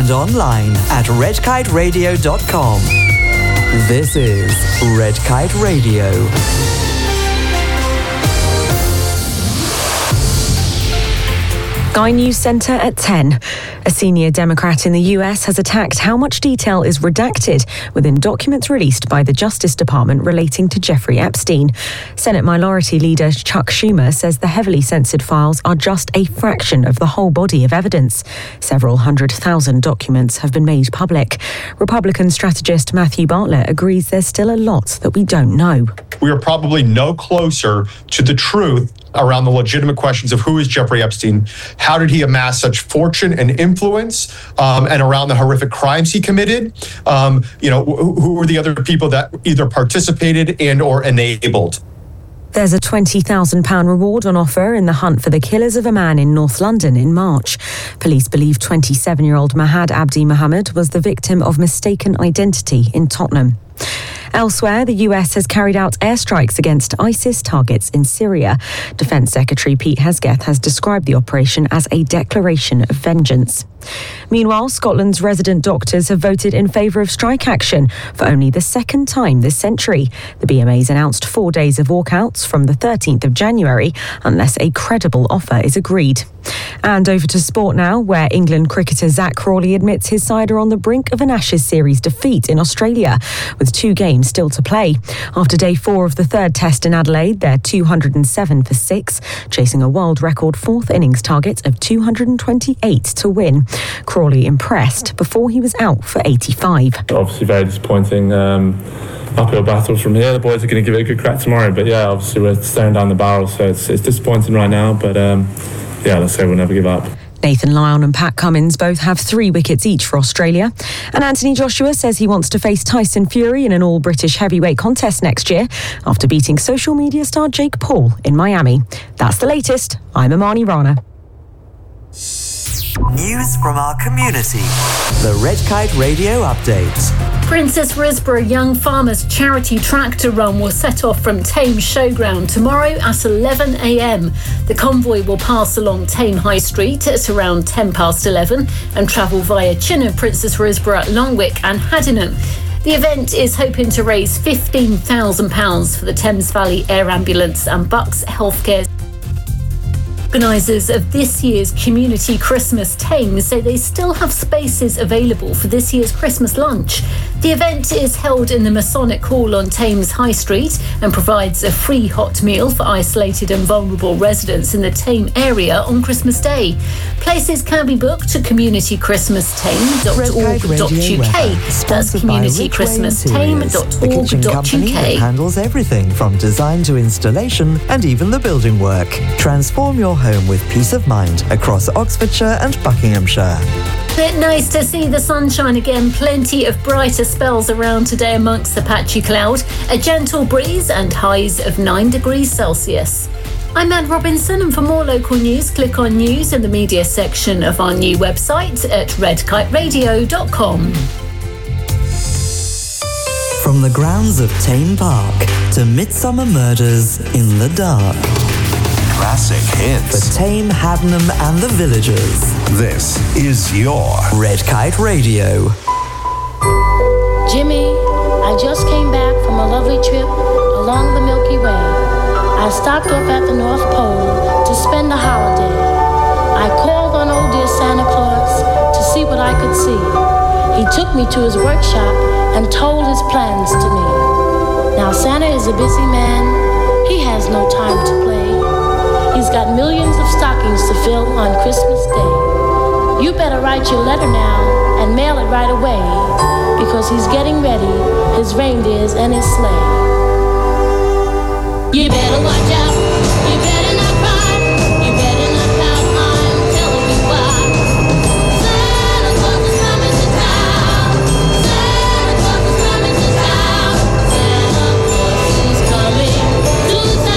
and online at redkiteradio.com. This is Red Kite Radio. Sky News Centre at 10. A senior Democrat in the US has attacked how much detail is redacted within documents released by the Justice Department relating to Jeffrey Epstein. Senate Minority Leader Chuck Schumer says the heavily censored files are just a fraction of the whole body of evidence. Several 100,000 documents have been made public. Republican strategist Matthew Bartlett agrees there's still a lot that we don't know. We are probably no closer to the truth around the legitimate questions of who is Jeffrey Epstein, how did he amass such fortune and influence, and around the horrific crimes he committed. Who were the other people that either participated and or enabled? There's a £20,000 reward on offer in the hunt for the killers of a man in North London in March. Police believe 27-year-old Mahad Abdi Mohammed was the victim of mistaken identity in Tottenham. Elsewhere, the US has carried out airstrikes against ISIS targets in Syria. Defence Secretary Pete Hegseth has described the operation as a declaration of vengeance. Meanwhile, Scotland's resident doctors have voted in favour of strike action for only the second time this century. The BMA's announced 4 days of walkouts from the 13th of January unless a credible offer is agreed. And over to sport now, where England cricketer Zach Crawley admits his side are on the brink of an Ashes series defeat in Australia, with 2 games still to play. After day 4 of the third test in Adelaide, they're 207 for 6, chasing a world record 4th innings target of 228 to win. Crawley impressed before he was out for 85. Obviously very disappointing. Uphill battles from here. The boys are going to give it a good crack tomorrow, but yeah, obviously we're staring down the barrel, so it's disappointing right now, but let's say we'll never give up. Nathan Lyon and Pat Cummins both have 3 wickets each for Australia. And Anthony Joshua says he wants to face Tyson Fury in an all-British heavyweight contest next year after beating social media star Jake Paul in Miami. That's the latest. I'm Amani Rana. News from our community. The Red Kite Radio Update. Princess Risborough Young Farmers Charity Tractor Run will set off from Thame Showground tomorrow at 11 a.m. The convoy will pass along Thame High Street at around 10 past 11 and travel via Chinham, Princess Risborough, Longwick and Haddenham. The event is hoping to raise £15,000 for the Thames Valley Air Ambulance and Bucks Healthcare. Organisers of this year's Community Christmas Thames say they still have spaces available for this year's Christmas lunch. The event is held in the Masonic Hall on Thames High Street and provides a free hot meal for isolated and vulnerable residents in the Thame area on Christmas Day. Places can be booked at communitychristmasthame.org.uk. That's communitychristmasthame.org.uk. Handles everything from design to installation and even the building work. Transform your home with peace of mind across Oxfordshire and Buckinghamshire. Bit nice to see the sunshine again. Plenty of brighter spells around today amongst the patchy cloud. A gentle breeze and highs of 9 degrees Celsius. I'm Anne Robinson, and for more local news, click on news in the media section of our new website at redkiteradio.com. From the grounds of Thame Park to Midsummer Murders in the Dark. Classic hits. For Thame, Haddenham and the villagers. This is your Red Kite Radio. Jimmy, I just came back from a lovely trip along the Milky Way. I stopped off at the North Pole to spend the holiday. I called on old dear Santa Claus to see what I could see. He took me to his workshop and told his plans to me. Now Santa is a busy man. He has no time to play. He's got millions of stockings to fill on Christmas Day. You better write your letter now and mail it right away, because he's getting ready, his reindeers and his sleigh. You better watch out. You better not cry. You better not pout. I'm telling you why. Santa Claus is coming to town. Santa Claus is coming to town. Santa Claus is coming to town.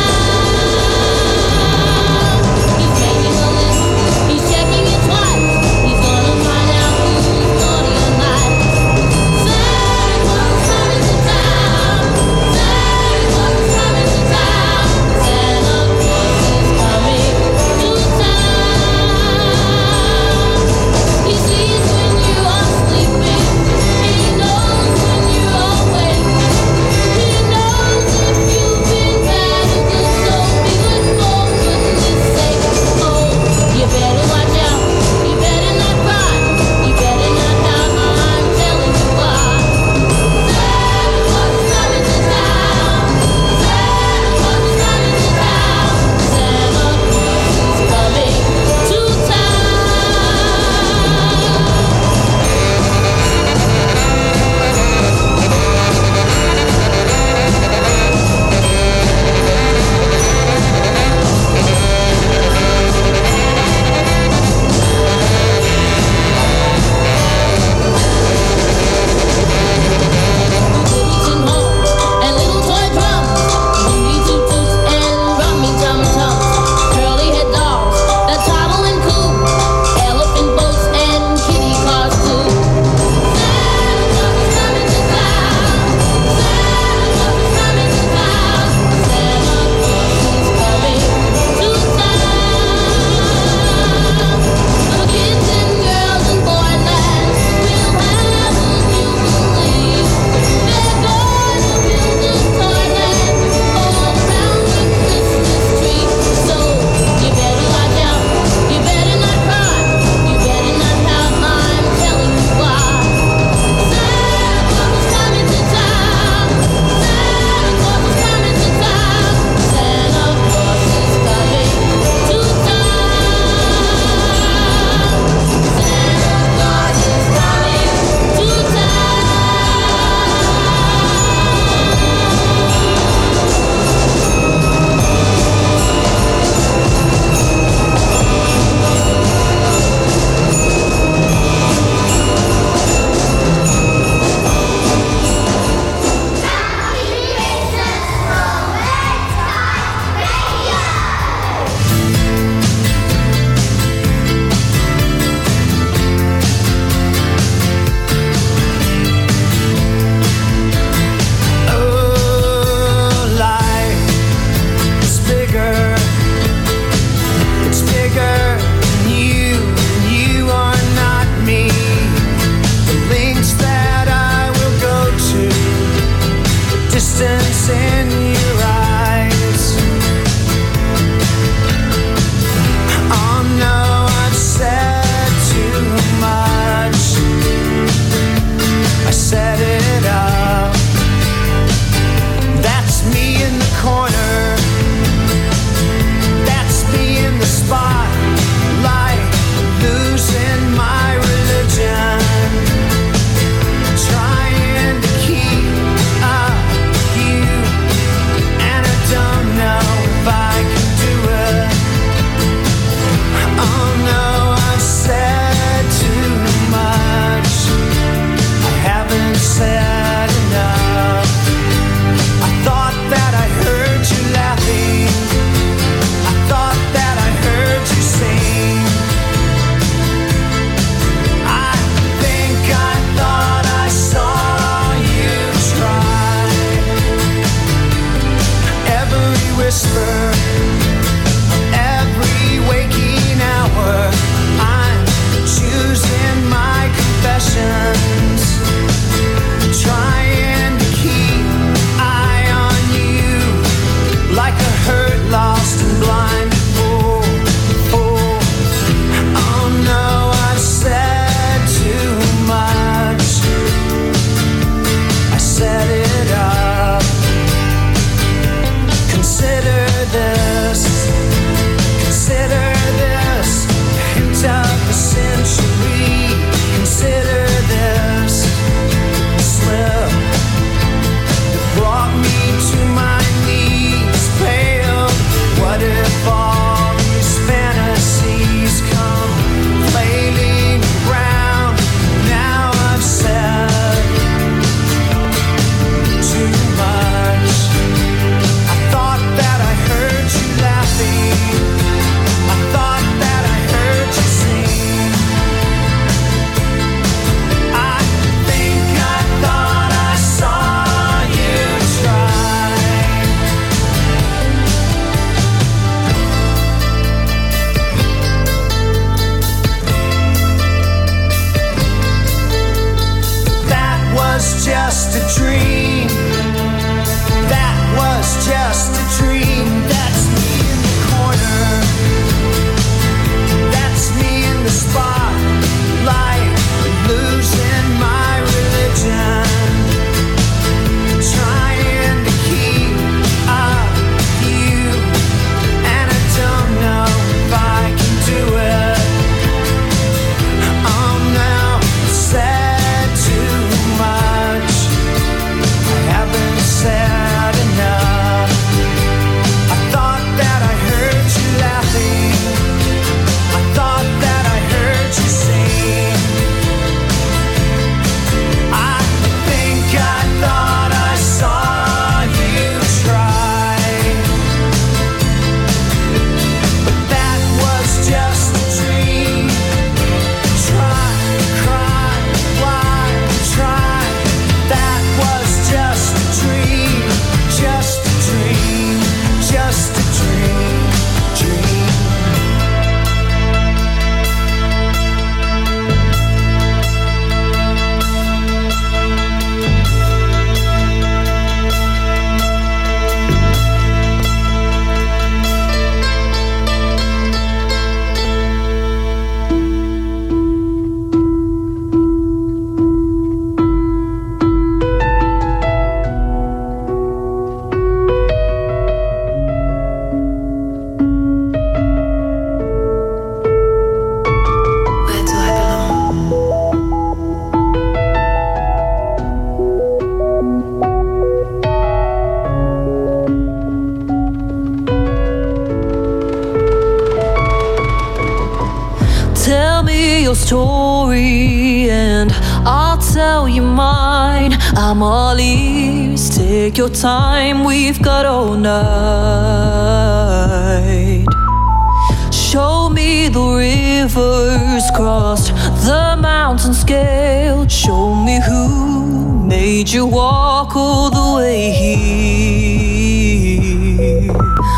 Santa I'm all ears, take your time, we've got all night. Show me the rivers crossed, the mountains scaled. Show me who made you walk all the way here.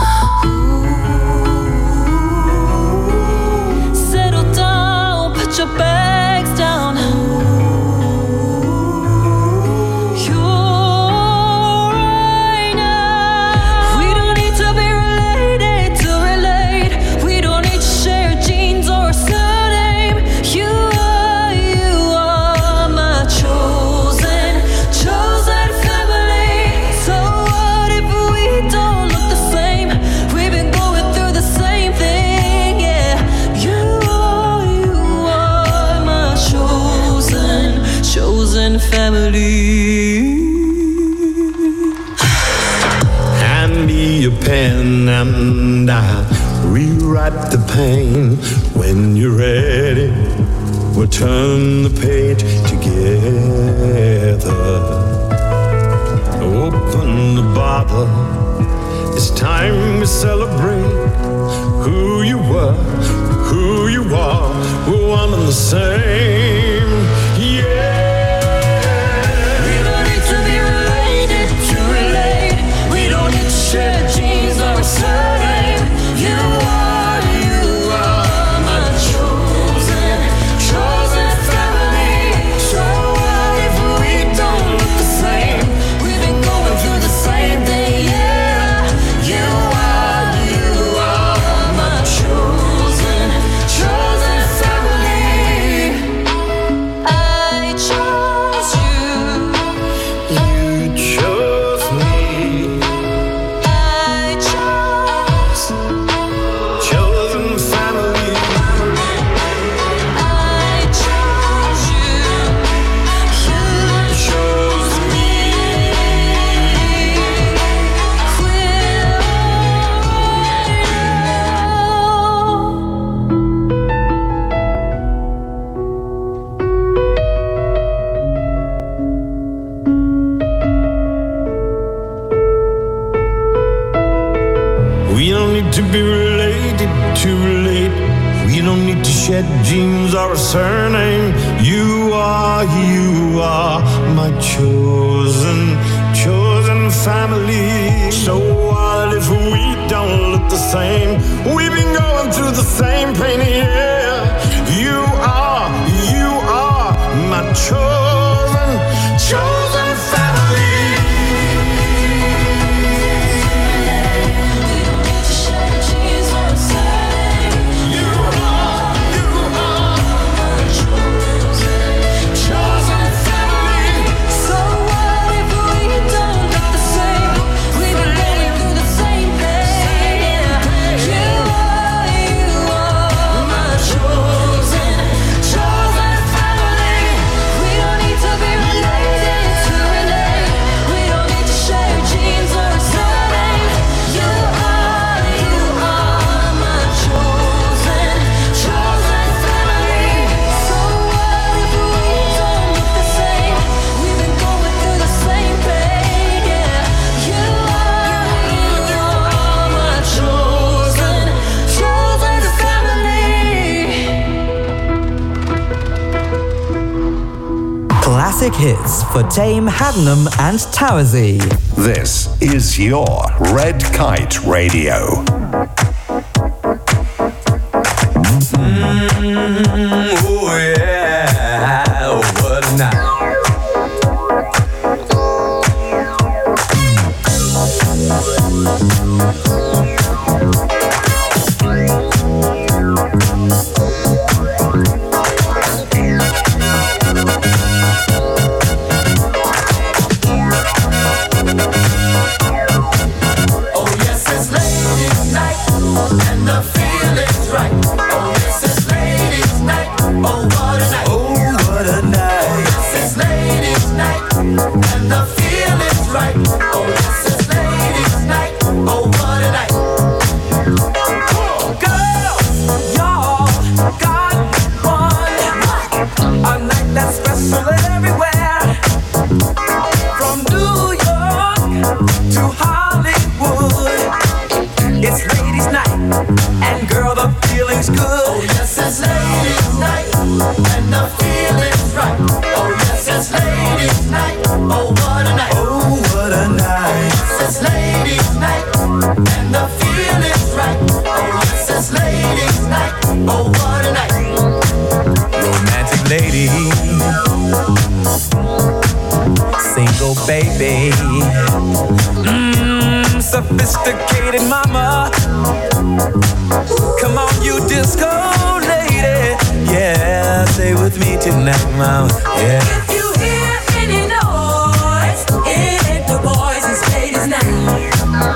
Settle down, put your bags down. Hand me a pen and I'll rewrite the pain. When you're ready, we'll turn the page together. Open the bottle, it's time we celebrate who you were, who you are. We're one and the same, yeah. Share genes or a surname. You are my chosen family. So what if we don't look the same? We've been going through the same thing, yeah. You are my chosen family. I chose you. You chose me. To be related to relate, we don't need to shed genes or a surname. You are my chosen family. So what if we don't look the same? We've been going through the same pain, yeah. You are my chosen family. Classic hits for Tame, Haddenham and Towersey. This is your Red Kite Radio. Oh yeah, what a night. Oh yes, it's ladies' Single baby, sophisticated mama. Come on, you disco lady. Yeah, stay with me tonight, mama. Yeah. If you hear any noise, it's the boys and ladies night.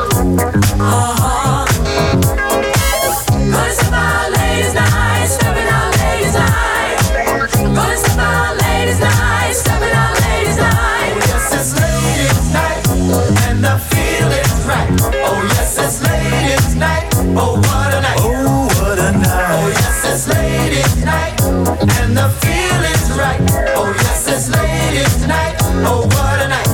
Gonna step out ladies night, stepping out ladies night. Gonna step out ladies night, stepping out ladies night. Yes, it's ladies' night, and the feeling's right. Oh, yes, it's ladies' night. Oh, what a night. Oh, what a night. Oh, yes, it's ladies' night, and the feeling's right. Oh, yes, it's ladies' night. Oh, what a night.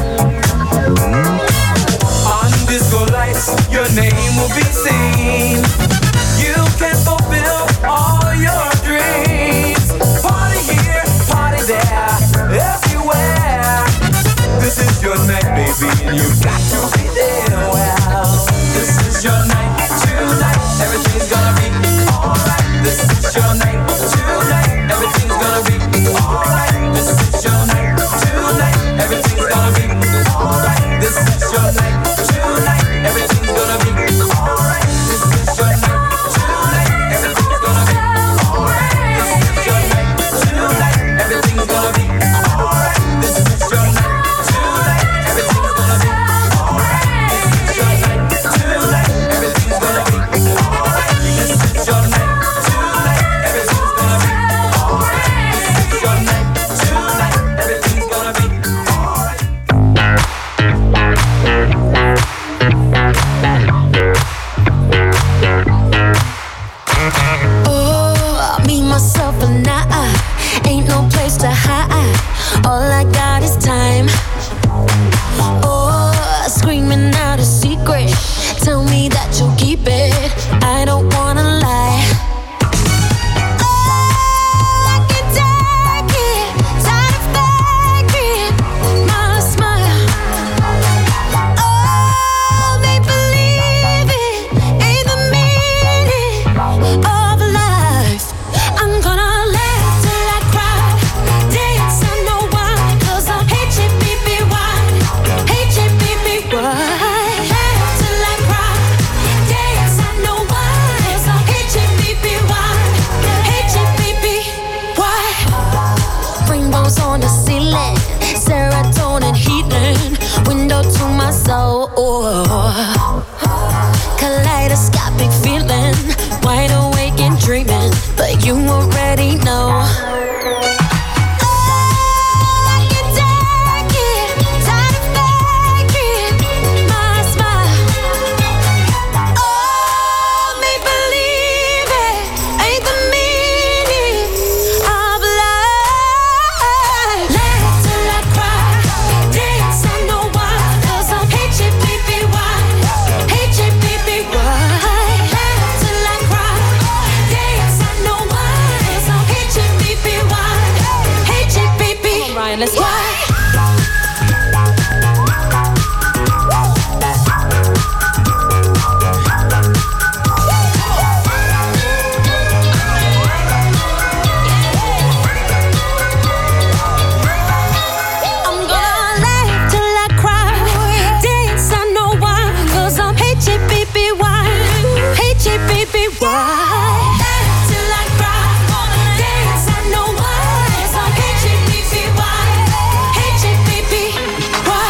On disco lights, your name will be seen. You can fulfill all your dreams. Party here, party there, everywhere. This is your night, baby, and you've got to be there. Well, This is your night, tonight. Everything's gonna be alright. This is your night, tonight. Everything's gonna be alright. This is your night, tonight. Everything's gonna be alright. This is your night, tonight. Everything's gonna be alright. This is your night, tonight. Everything's gonna be alright. This is your night, tonight. Everything's gonna be alright. This is your night, tonight. Everything's gonna be alright. This is your night, tonight. Everything's gonna be alright. This is your night, tonight. Everything's gonna be alright. This is your night, tonight. Everything's gonna be alright. Oh, me, myself, and I ain't no place to hide. All I got is time. Oh, screaming out a secret. Tell me that you'll keep it. I don't wanna lie. Oh, I can take it. Tired of faking my smile. Oh, make believe it ain't the meaning of life. I'm gonna laugh till I cry, dance I know why, 'cause I hate you, baby, why? Hate you, baby, why? Laugh till I cry, dance I know why, 'cause I hate you, baby, why? Hate you, baby, why? Rainbows on the ceiling, serotonin healing, window to my soul. Kaleidoscopic feeling, wide awake and dreaming, but you already know. Oh, I can take it, tired of faking my smile. Oh, make believe it ain't the meaning of life. Laugh till I cry, dance I know why, 'cause I hate you, baby, why? Hate you, baby, why? Laugh till I cry, dance I know why, 'cause I hate you, baby, why? Hate you, baby, Ryan, let's why? I'm gonna laugh till I cry, dance I know why, 'cause I'm hate you, baby, why? Hate you, baby, why? Laugh till I cry, dance I know why, 'cause I'm hate you, baby, why? Hate you, baby, why?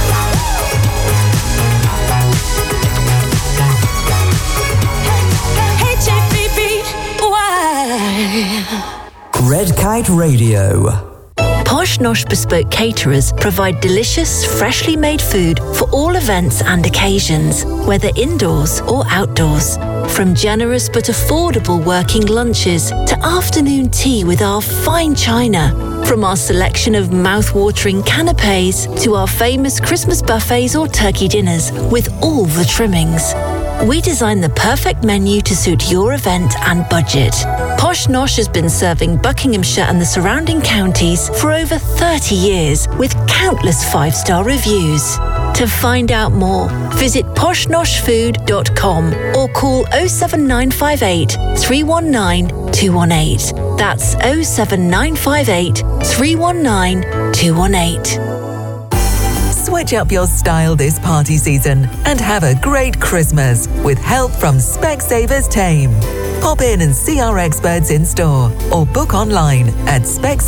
Hate you, baby, why? Red Kite Radio. Posh Nosh Bespoke Caterers provide delicious, freshly made food for all events and occasions, whether indoors or outdoors. From generous but affordable working lunches to afternoon tea with our fine china. From our selection of mouth-watering canapes to our famous Christmas buffets or turkey dinners with all the trimmings. We design the perfect menu to suit your event and budget. Posh Nosh has been serving Buckinghamshire and the surrounding counties for over 30 years with countless 5-star reviews. To find out more, visit poshnoshfood.com or call 07958 319 218. That's 07958 319 218. Switch up your style this party season and have a great Christmas with help from Specsavers Tame. Pop in and see our experts in store or book online at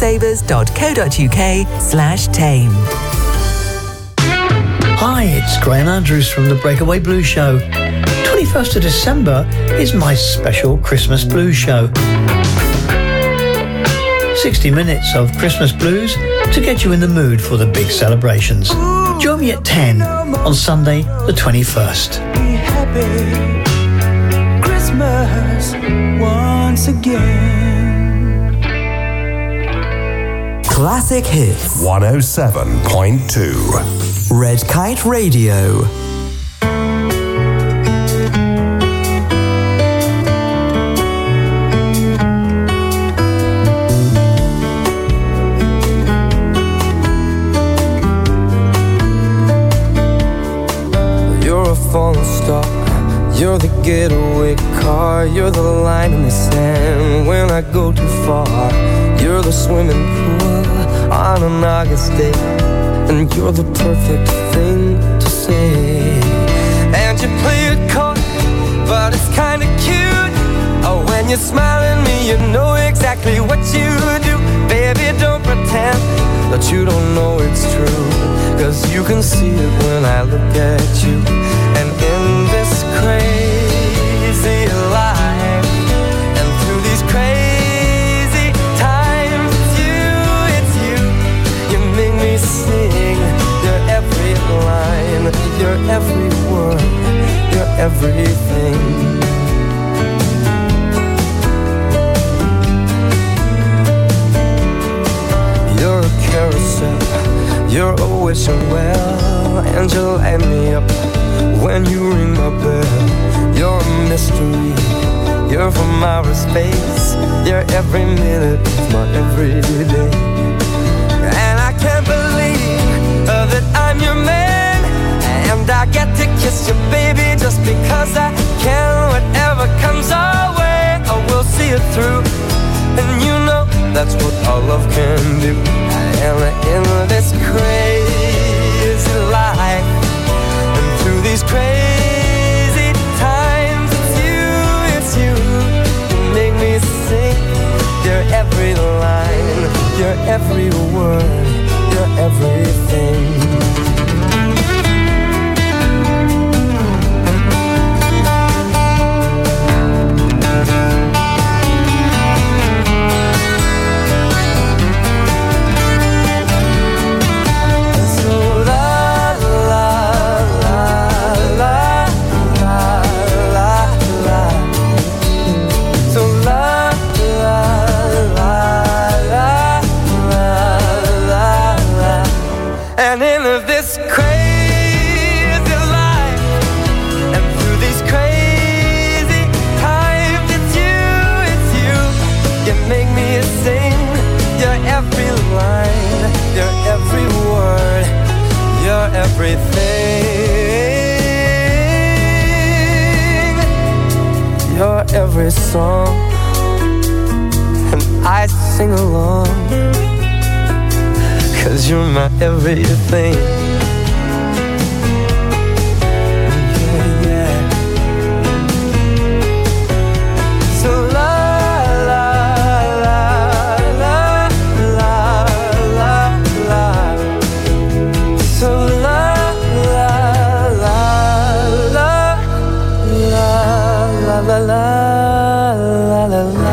specsavers.co.uk/tame. Hi, it's Graham Andrews from the Breakaway Blues Show. 21st of December is my special Christmas blues show. 60 minutes of Christmas blues to get you in the mood for the big celebrations. Join me at 10 on Sunday the 21st. Be happy Christmas once again. Classic Hits 107.2 Red Kite Radio. Falling star, you're the getaway car, you're the line in the sand when I go too far. You're the swimming pool on an August day, and you're the perfect thing to say. And you play it coy, but it's kinda cute. Oh, when you smile at me, you know exactly what you do. Baby, don't pretend that you don't know it's true, 'cause you can see it when I look at you. And in this crazy life, and through these crazy times, it's you, you make me sing. Your every line, your every word, your everything. You're a carousel, you're a wishing well, and you light me up when you ring my bell. You're a mystery, you're from outer space, you're every minute of my everyday. And I can't believe that I'm your man, and I get to kiss you, baby, just because I can. Whatever comes our way, I will see it through. And you know that's what our love can do. And in this crazy life, and through these crazy times, it's you, you make me sing. Your every line, your every word, your everything. And in this crazy life, and through these crazy times, it's you, you make me sing. Your every line, your every word, your everything, your every song, and I sing along. 'Cause you're my everything. Yeah, yeah. So la la la la la la la. So la la la la la la la la la la.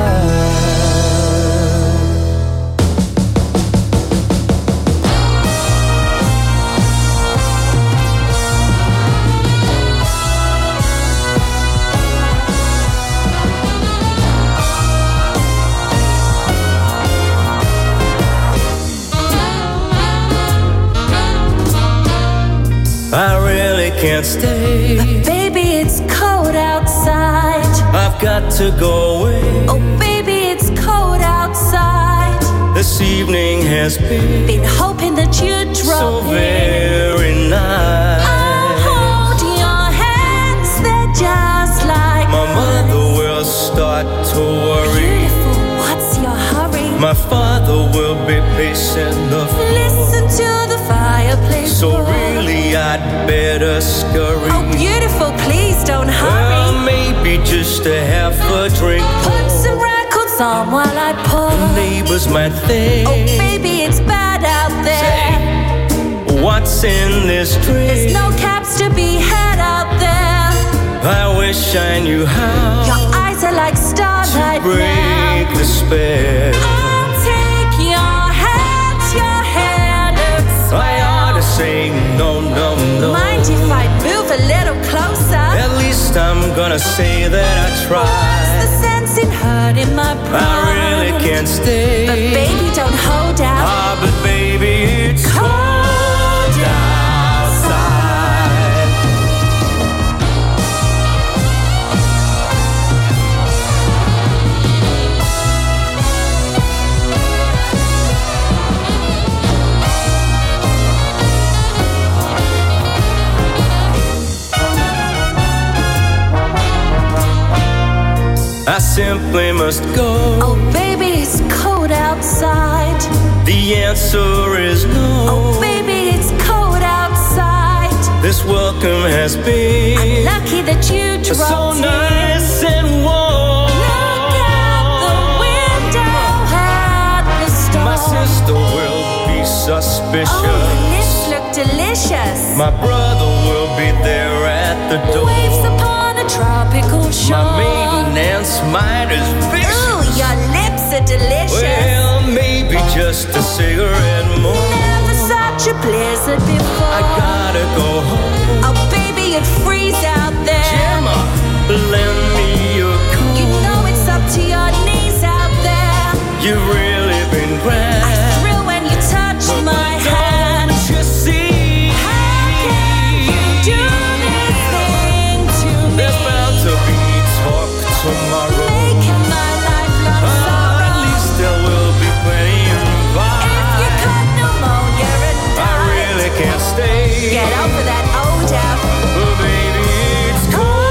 I really can't stay. Baby, it's cold outside. I've got to go away. Oh, baby, it's cold outside. This evening has been hoping that you'd drop so in. very nice. facing the floor. Listen to the fireplace. So roar. really I'd better scurry. Oh, beautiful, please don't hurry. Well, maybe just to have a drink. Put some records on while I pour. The neighbors might think, oh, baby, it's bad out there. say, what's in this drink? There's no caps to be had out there. I wish I knew how. Your eyes are like starlight to break now. the spell. I'll take your hand I ought to say no, no, no. Mind if I move a little closer? At least I'm gonna say that I tried. What's the sense in hurting my pride? I really can't stay. But baby, don't hold out. Ah, but baby, it's cold outside. I simply must go. Oh, baby, it's cold outside. The answer is no. Oh, baby, it's cold outside. This welcome has been Unlucky that you drove so nice and warm. Look out the window at the storm. My sister will be suspicious. Oh, your lips look delicious. My brother will be there at the door. Waves upon a tropical shore. My maiden aunt's mind is vicious. Ooh, your lips are delicious. Well, maybe just a cigarette more. Never such a blizzard before. I gotta go home. Oh, baby, it freeze out there. Gemma, lend me your coat. You know it's up to your knees out there. You've really been grand. I thrill when you touch my hand. Don't you see? How can you do this thing to me? There's bound to be talk tomorrow. Making my lifelong sorrow. At least there will be plenty of fire. If you got pneumonia and I really can't stay. get over that old out. Oh, baby, it's cold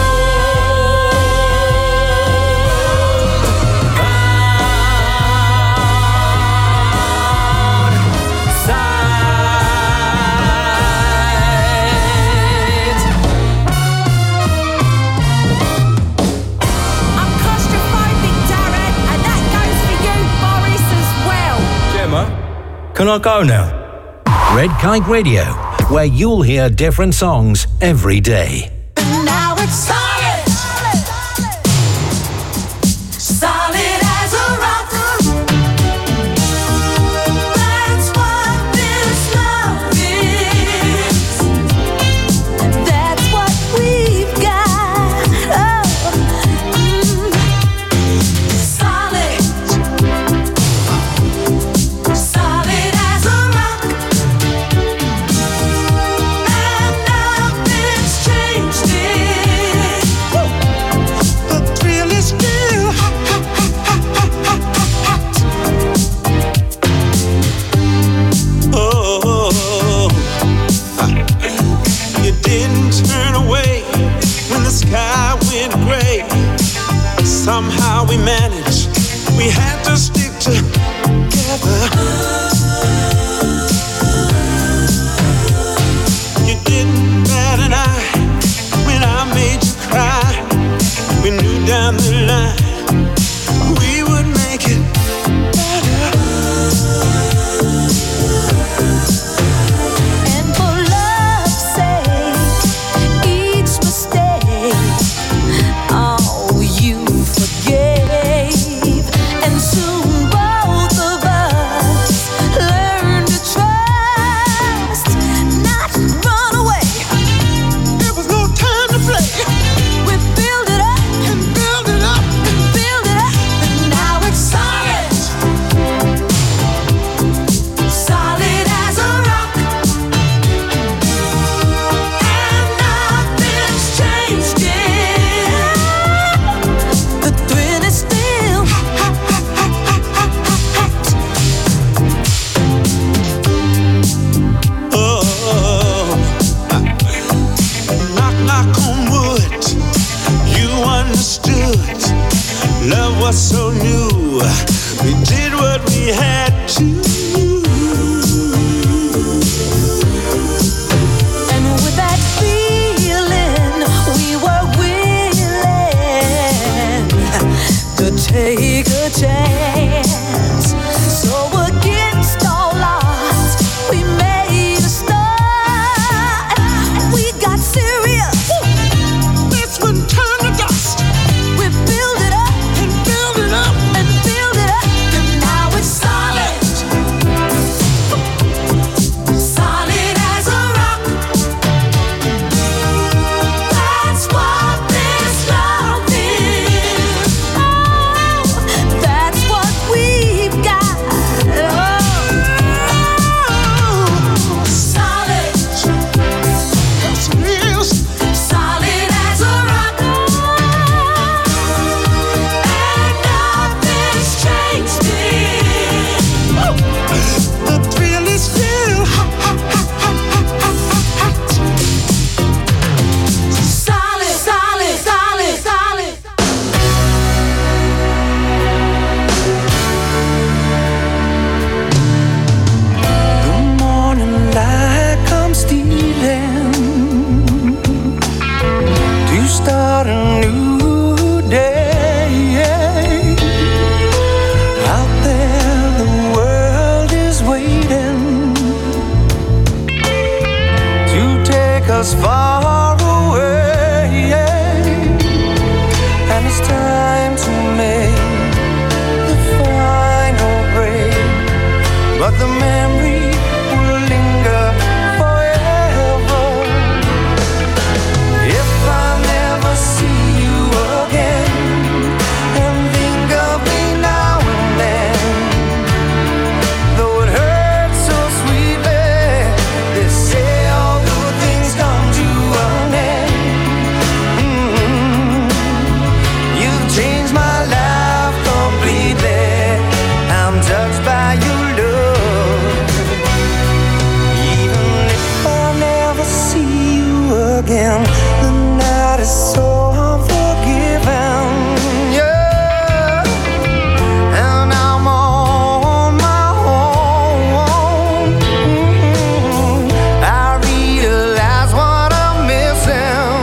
outside. I'm claustrophobic, Darren, and that goes for you, Boris, as well. Gemma, can I go now? Red Kite Radio, where you'll hear different songs every day. Now it's solid. Solid as a rock. That's what this love is. That's what we've got. Oh. Solid. Solid as a rock. And nothing's changed. us far away, and it's time to make the final break, but the memory will linger forever. If I never see you again and think of me now and then, though it hurts so sweetly, they say all good things come to an end. You've changed my life completely. I'm touched by your love. Even if I never see you again, the night is so unforgiving. Yeah, and I'm on my own. I realize what I'm missing,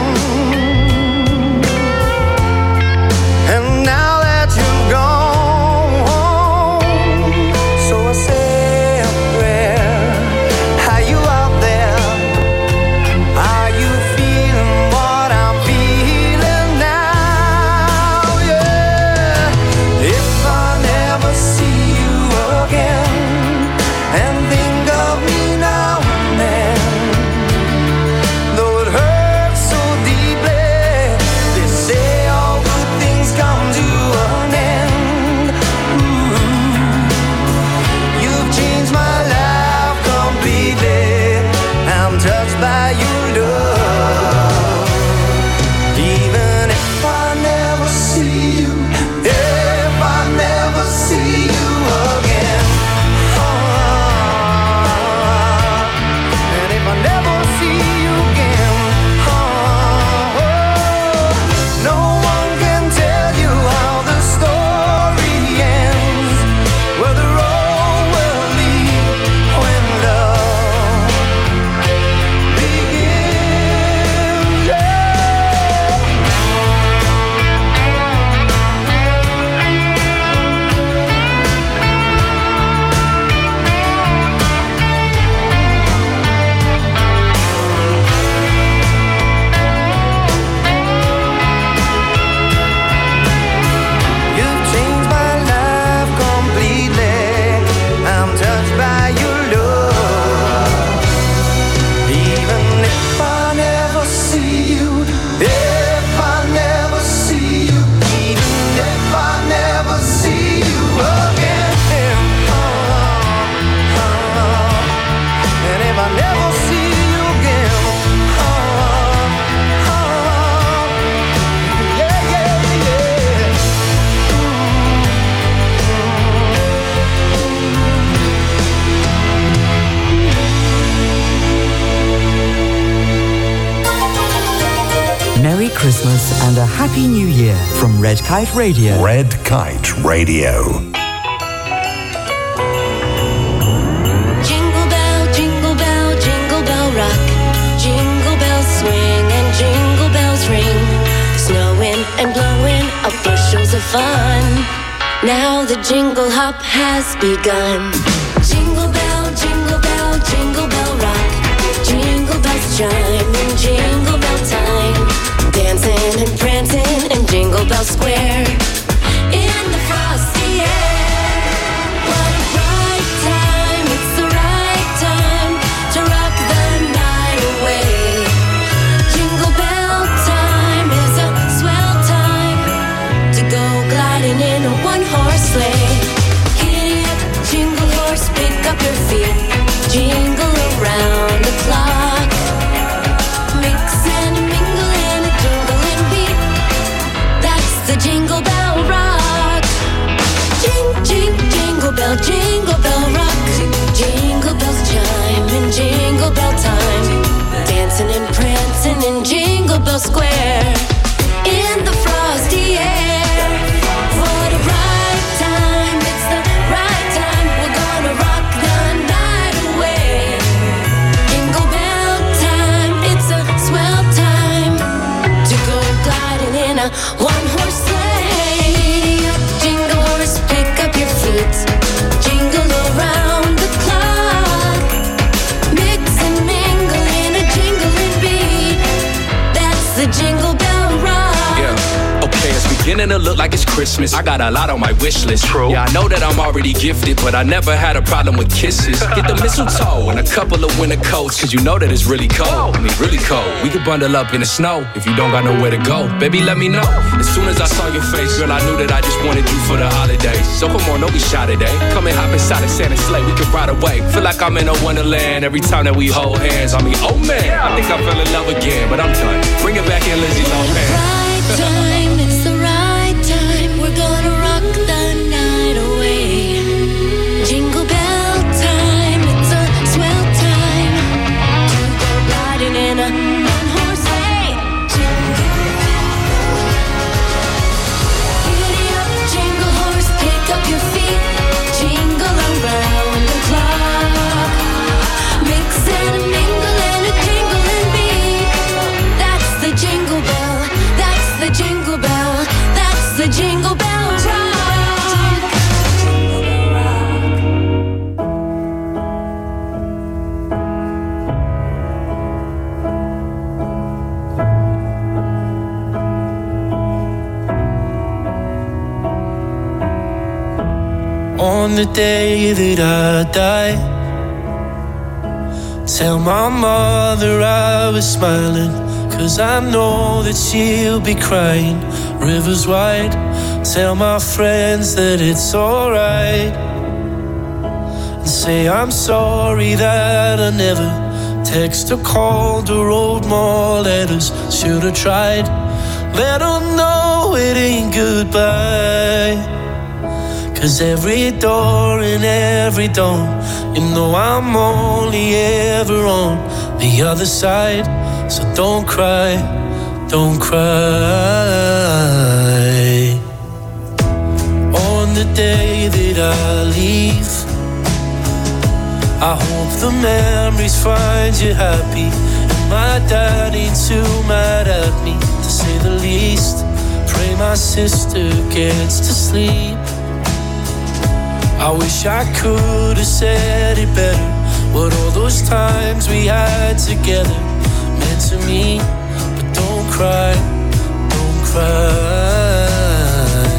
and now that you've gone, so I say a prayer. Are you out there? Are you feeling what I'm feeling now? Yeah. If I never see you again and think of me now and then, though it hurts so deeply, they say all good things come to an end. You've changed my life completely. I'm touched by your love. Even if I never see you, if I never see you again, and if I never see you again, no one can tell you how the story ends, where the road will lead when love begins. Yeah. You've changed my life completely. I'm touched by your love. Even if I never see you, if I never see you, even if I never see you again, and if I never see you again, yeah, yeah, yeah. Merry Christmas and a Happy New Year from Red Kite Radio. Red Kite Radio. Jingle bell, jingle bell rock. Jingle bells swing and jingle bells ring. Snowing and blowing up bushels of fun. Now the jingle hop has begun. Jingle bell, jingle bell rock. Jingle bells chime in jingle bell time. Dancing and prancing in Jingle Bell Square. In the frosty air. What a bright time, it's the right time to rock the night away. Jingle bell time is a swell time to go gliding in a one-horse sleigh. Giddy up, jingle horse, pick up your feet. Jingle around the clock. Mix and mingle in a jingling beat. That's the Jingle Bell Rock. Jingle bell rock. Jingle bells chime in jingle bell time. Dancing and prancing in Jingle Bell Square. In the frosty air. What a right time, it's the right time. We're gonna rock the night away. Jingle bell time, it's a swell time to go gliding in a one-horse sleigh. Jingle horse, pick up your feet. Jingle around the clock. Mix and mingle in a jingling beat. look like it's Christmas. I got a lot on my wish list. True. Yeah, I know that I'm already gifted, but I never had a problem with kisses. Get the mistletoe and a couple of winter coats, cause you know that it's really cold. I mean, really cold. We could bundle up in the snow if you don't got nowhere to go. Baby, let me know. As soon as I saw your face, girl, I knew that I just wanted you for the holidays. So come on, don't be shy today. Come and hop inside of Santa's sleigh, we can ride away. Feel like I'm in a wonderland every time that we hold hands. I mean, oh man, I think I fell in love again, but I'm done. Bring it back in, Lindsay Lohan. Right time, it's the right time. We're gonna rock the night away. Jingle bell time, it's a swell time to go riding in a one-horse sleigh. Giddy up, jingle horse, pick up your feet. Jingle around the clock. Mix and mingle and a jingling beat. That's the jingle bell. That's the jingle bell. That's the jingle bell rock. On the day that I die, tell my mother I was smiling, cause I know that she'll be crying. Rivers wide, tell my friends that it's alright, and say I'm sorry that I never text or called or wrote more letters. Should've tried, let them know it ain't goodbye. Cause every door and every dawn, you know I'm only ever on the other side. So don't cry, don't cry. On the day that I leave, I hope the memories find you happy. And my dad ain't too mad at me, to say the least. Pray my sister gets to sleep. I wish I could have said it better, what all those times we had together meant to me. But don't cry, don't cry.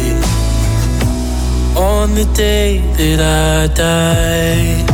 On the day that I die.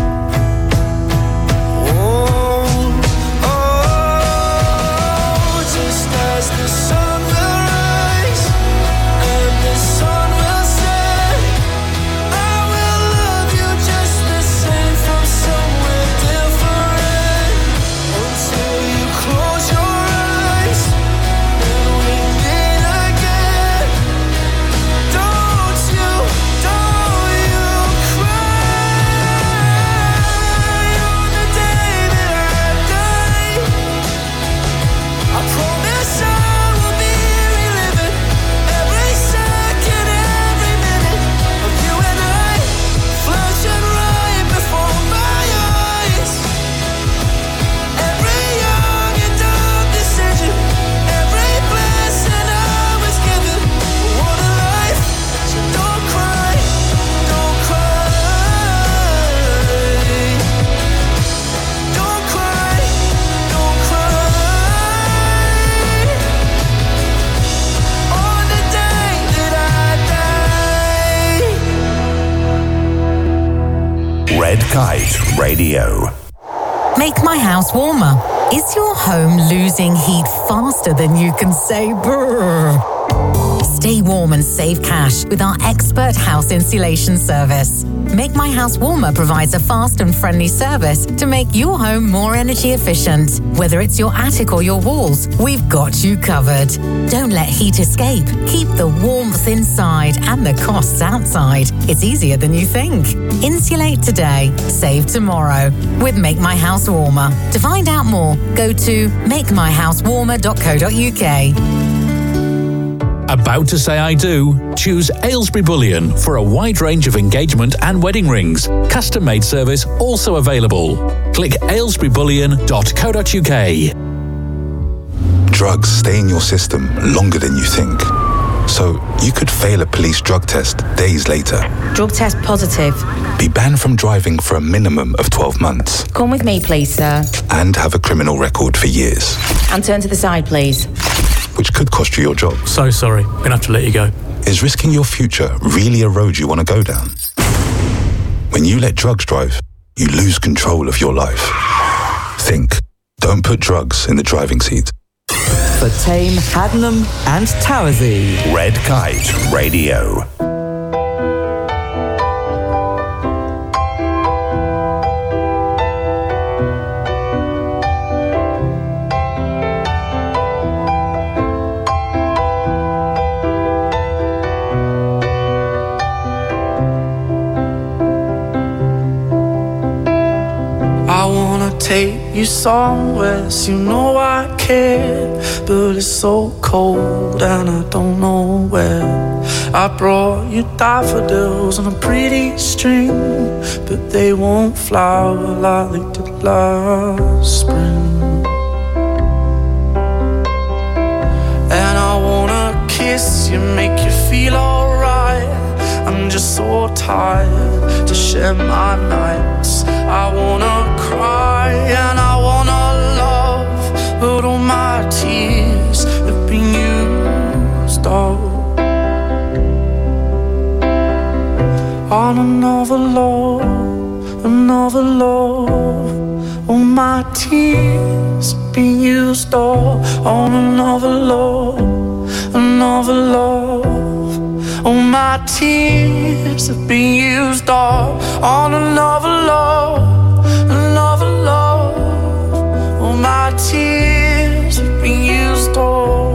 Red Kite Radio. Make my house warmer. Is your home losing heat faster than you can say brrr? Stay warm and save cash with our expert house insulation service. Make My House Warmer provides a fast and friendly service to make your home more energy efficient. Whether it's your attic or your walls, we've got you covered. Don't let heat escape. Keep the warmth inside and the costs outside. It's easier than you think. Insulate today, save tomorrow with Make My House Warmer. To find out more, go to makemyhousewarmer.co.uk. About to say I do? Choose Aylesbury Bullion for a wide range of engagement and wedding rings. Custom-made service also available. Click aylesburyBullion.co.uk. Drugs stay in your system longer than you think. So you could fail a police drug test days later. Drug test positive. Be banned from driving for a minimum of 12 months. Come with me, please, sir. And have a criminal record for years. And turn to the side, please. which could cost you your job. So sorry, gonna have to let you go. Is risking your future really a road you want to go down? When you let drugs drive, you lose control of your life. Think. Don't put drugs in the driving seat. For Tame, Haddenham and Towersey. Red Kite Radio. Take you somewhere, so you know I care, but it's so cold and I don't know where. I brought you daffodils on a pretty string, but they won't flower like they did last spring. And I wanna kiss you, make you feel alright. I'm just so tired to share my nights. I wanna cry and I wanna love, but all my tears have been used up on another love, another love. All my tears have been used up on another love, another love. All my tears have been used up on another love, another love. All my tears have been used up.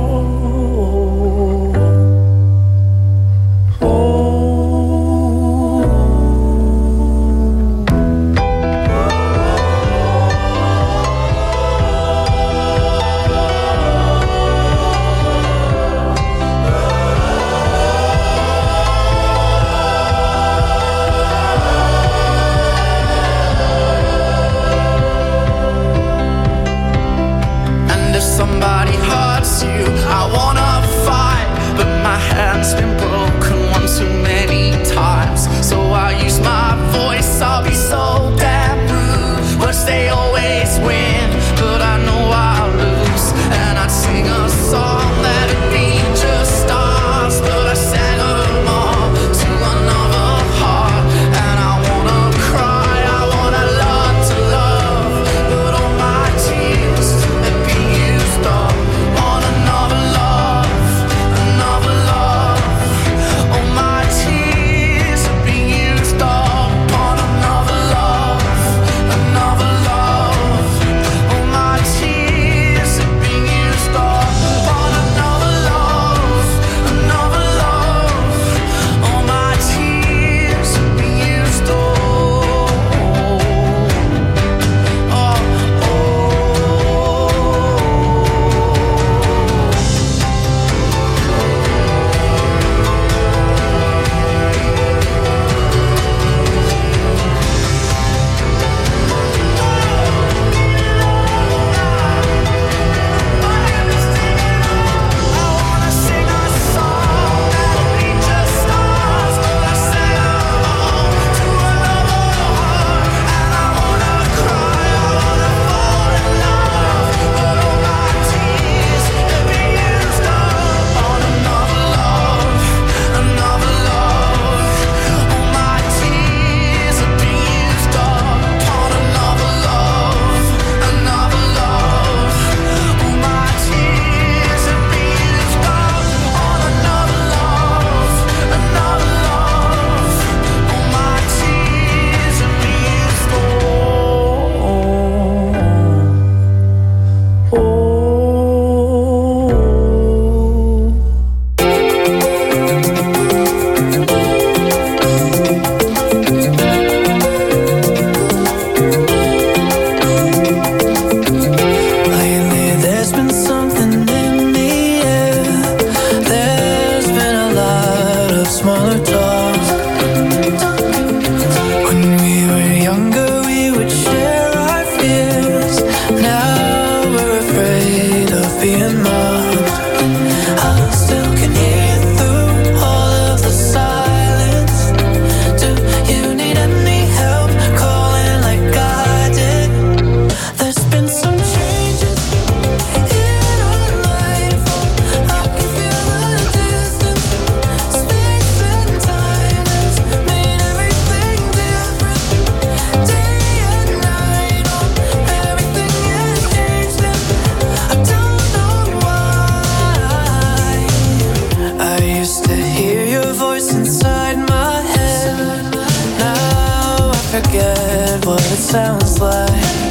way.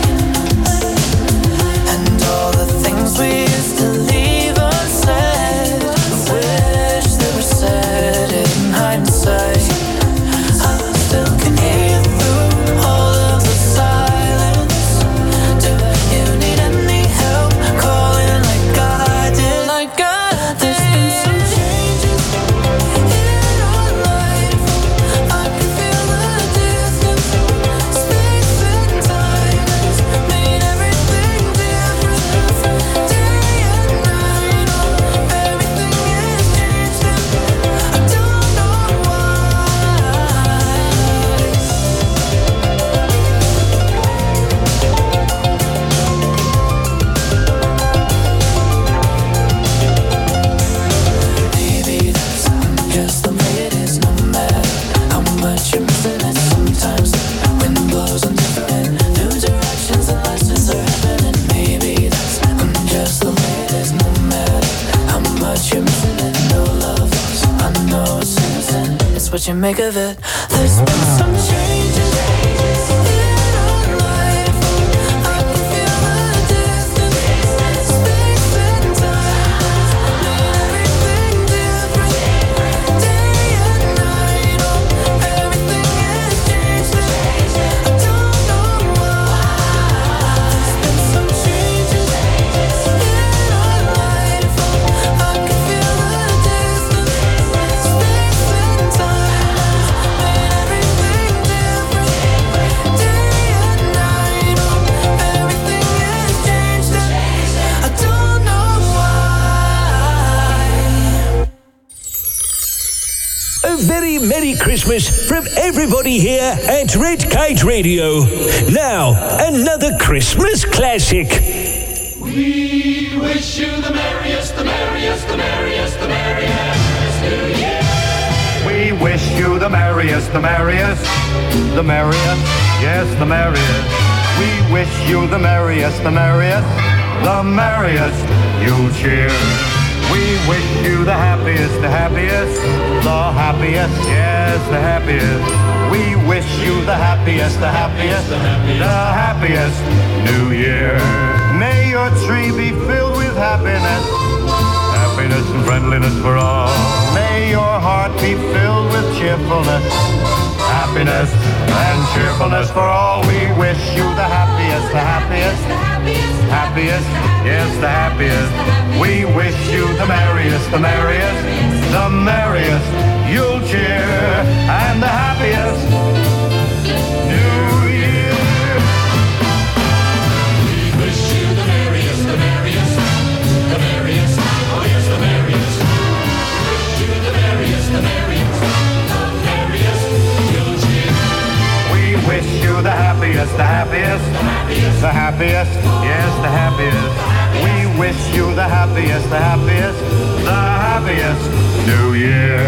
And all the things we used to leave unsaid, I wish they were said in hindsight. I still can hear you through all of the silence. Do you need any help calling like I did? Like I did. There's been some changes in our life. I can feel the distance. Space and time has made everything different. Day and night, everything has changed, and I don't know why. Maybe that's just the way it is, no matter how much you're missing it. Sometimes the wind blows in different new directions and lessons are happening. Maybe that's just the way it is, no matter how much you're missing it. No love lost, I know it's innocent. It's what you make of it. There's been some changes in our life. I can feel the distance. Space and time has made everything different. Day and night, everything has changed, and I don't know why. There's been some changes in our life. I can feel the distance. Space and time has made everything different. Day and night, everything has changed, and I don't know why. A very Merry Christmas from everybody here at Red Kite Radio. Now, another Christmas classic. We wish you the merriest, the merriest, the merriest, the merriest New Year. We wish you the merriest, the merriest, the merriest, yes, the merriest. We wish you the merriest, the merriest, the merriest. You cheer. We wish you the happiest, the happiest, the happiest, yes, the happiest. We wish you the happiest, the happiest, the happiest New Year. May your tree be filled with happiness, happiness and friendliness for all. May your heart be filled with cheerfulness, happiness and cheerfulness for all. We wish you the happiest, the happiest, happiest, yes, the happiest. We wish you the merriest, the merriest, the merriest. You'll cheer and the happiest New Year. We wish you the merriest, the merriest, the merriest, oh yes, the merriest. Wish you the merriest, the merriest, the merriest. You'll cheer. We wish you the happiest, the happiest, the happiest, yes, the happiest. We wish you the happiest, the happiest, the happiest New Year.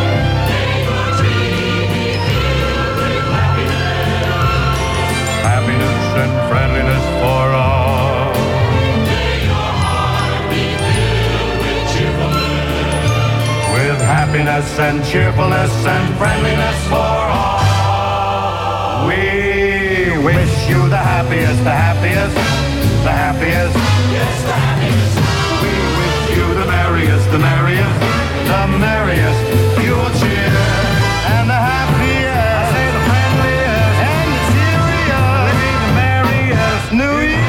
Happiness and friendliness for all. May your heart be filled with cheerfulness. With happiness and cheerfulness and friendliness for all. We wish you the happiest, the happiest, the happiest, yes, the happiest. We wish you the merriest, the merriest, the merriest. You'll cheer and the happiest, say the friendliest, and the cheeriest, the merriest New Year.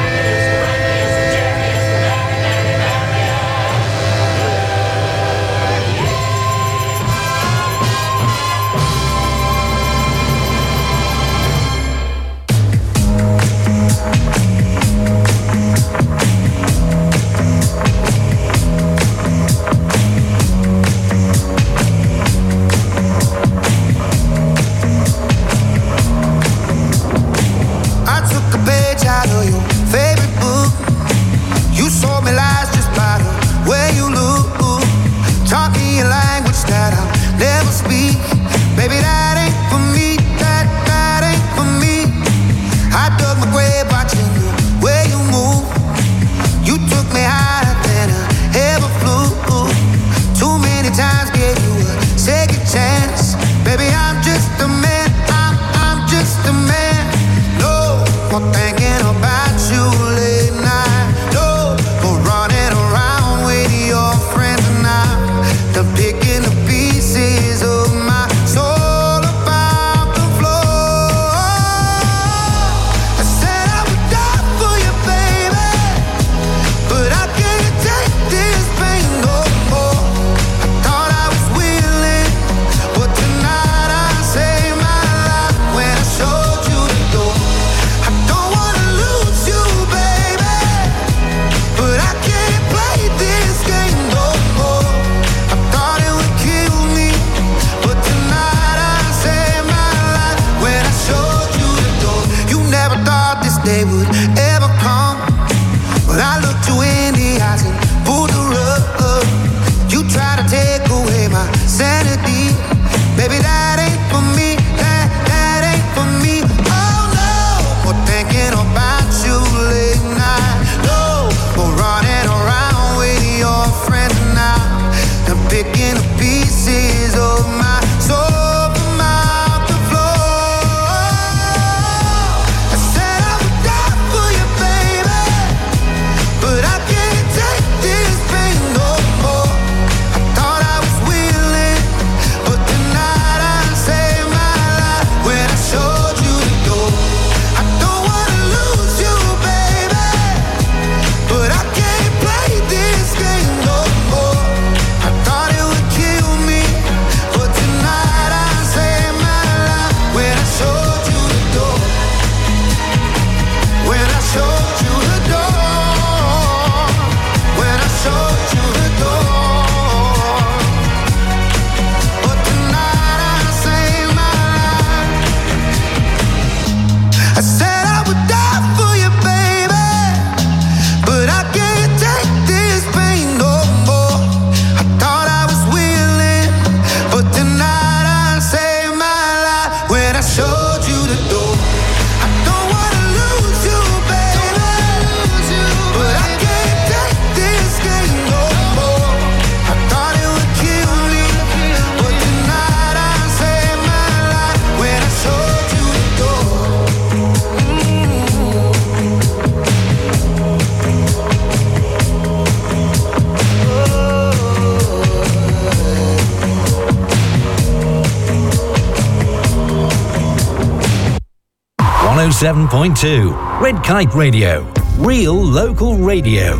thinking about you late night. No, for running around with your friends and I'm picking the pieces of my soul about the floor. I said I would die for you, baby, but I can't take this pain no more. I thought I was willing, but tonight I saved my life when I showed you the door. I don't wanna lose you, baby, but I can't play this game no more. I thought it would kill me, but tonight I saved my life when I showed you the door. You never thought this day would ever come, but I looked you in the eyes and pulled the rug. You try to take away my sanity, baby, that ain't for me, that ain't for me. Oh no, for thinking about you late night. No, for running around with your friends now. I'm picking the pieces of my soul from out the floor. I said I would die for you, baby, but I can't take this pain no more. I thought I was willing, but tonight I saved my life when I showed you the door. I don't wanna lose you, baby, but I can't play this game no more. I thought it would kill me, but tonight I saved my life when I showed you the door. When I showed you the door. When I showed you the door. But tonight I saved my life. I said I would die for you, baby, but I can't take this pain no more. I thought I was willing, but tonight I saved my life when I showed you the door. I don't wanna lose you, baby, but I can't take this game no more. I thought it would kill me, but tonight I saved my life when I showed you the door. 107.2 Red Kite Radio. Real local radio.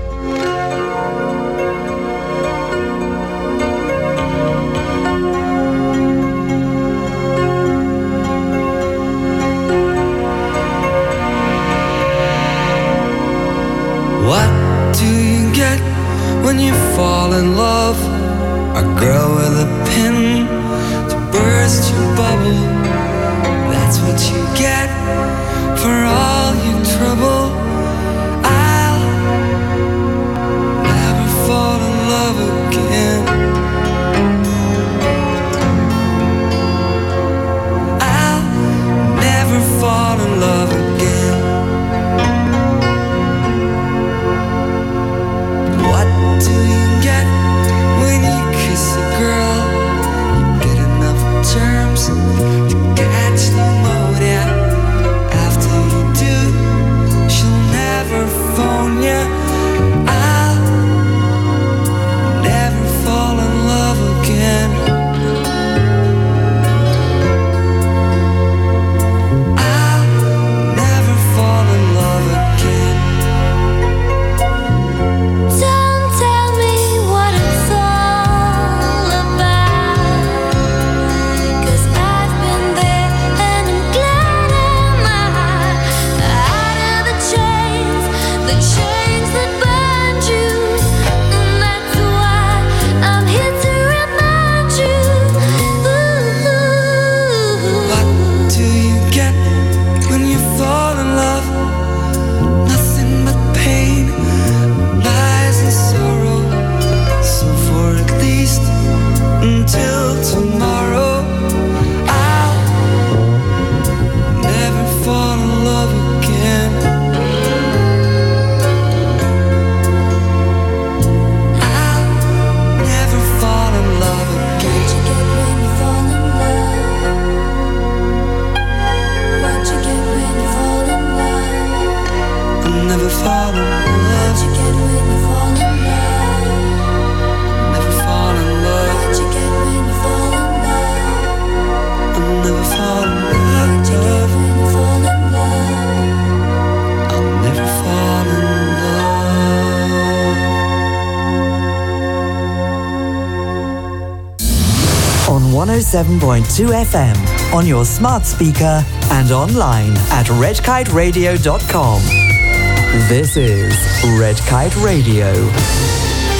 What do you get when you fall in love? A girl with a pin to burst your bubble. That's what you get for all your trouble. I'll never fall in love again. I'll never fall in love again. What do you get when you kiss a girl? You get enough germs to catch pneumonia. After you do, 107.2 FM on your smart speaker and online at redkiteradio.com. This is Red Kite Radio.